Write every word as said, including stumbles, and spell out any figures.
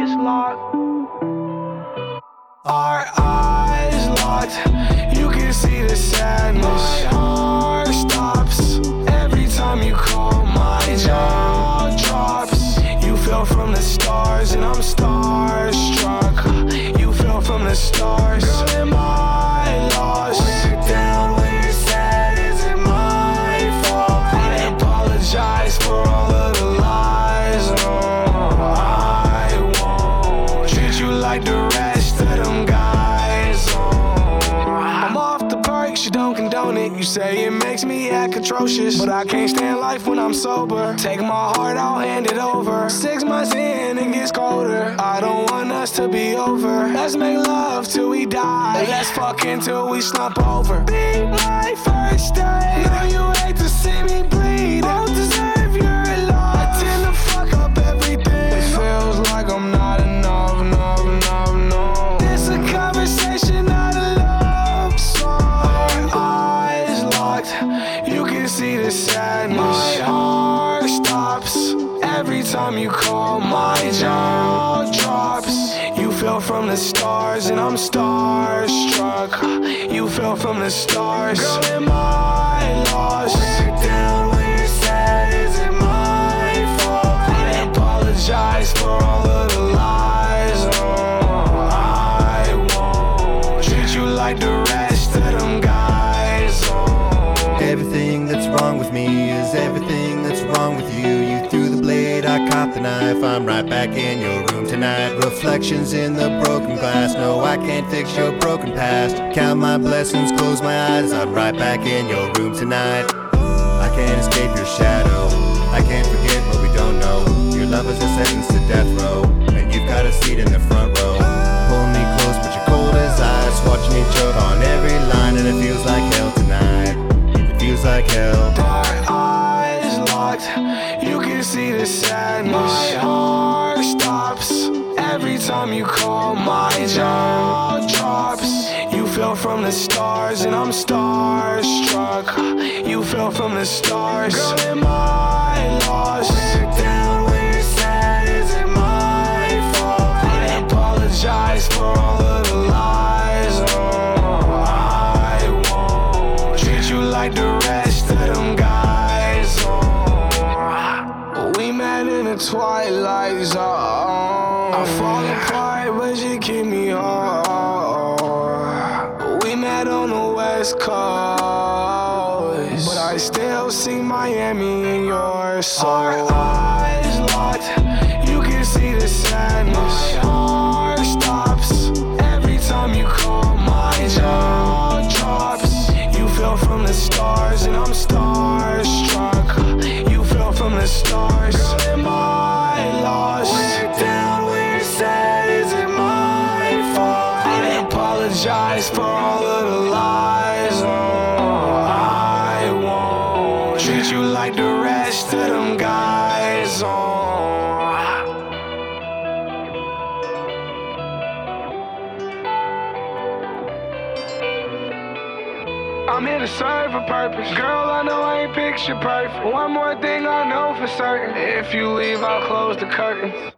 eyes locked. Our eyes locked. You can see the sadness. My heart stops every time you call. My jaw drops. You fell from the stars and I'm starstruck. You fell from the stars. Girl, am I lost? We're down, we're sad. Is it my fault? I apologize for all of the lies. Oh, I won't treat you like the rest of them guys. Oh, I'm off the perks, you don't condone it. You say it makes me act atrocious, but I can't stand life when I'm sober. Take my heart, I'll hand it over. Six months in, it gets colder. I don't want us to be over. Let's make love till we die. Let's fuck until we slump over. Be my first day. Know you hate to see me bleed. Don't deserve your love. I tend to fuck up everything. It feels like I'm not enough, enough, enough, no. It's a conversation, not a love song. Our eyes locked. You can see the sadness. My heart stops every time you call. My jaw drops. You fell from the stars and I'm starstruck. You fell from the stars. Girl, am I lost? We're down, we're sad. Is it my fault? I apologize for all of the lies. Oh, I won't treat you like the rest of them guys. Oh. Everything that's wrong with me is everything that's wrong with you. You threw the blade, I caught the knife. I'm right back in your room tonight. Reflections in the broken glass. No, I can't fix your broken past. Count my blessings, close my eyes. I'm right back in your room tonight. I can't escape your shadow. I can't forget what we don't know. Your love is a sentence to death row, and you've got a seat in the front row. Pulling me close, but you're cold as ice. Watching me choke on every line, and it feels like hell tonight. It feels like hell. Our eyes locked. You can see the sadness. My heart stops every time you call. My jaw drops. You fell from the stars and I'm starstruck. You fell from the stars. Girl, am I lost? We're down, we're sad. Is it my fault? I apologize for all of the lies. Oh, I won't treat you like the rest of them guys. Oh, we met in the twilight zone. I fall apart, but you keep me whole. We met on the West Coast, but I still see Miami in your soul. Our eyes locked. You can see the sadness. My heart stops every time you call. My jaw drops. You fell from the stars and I'm starstruck. You fell from the stars. Girl, am I lost? We're down, we're sad. Is it my fault? I apologize for all of the lies. Oh, I won't treat you like the rest of them guys. Oh. I'm here to serve a purpose. Girl, I know I ain't picture perfect. One more thing I know for certain. If you leave, I'll close the curtains.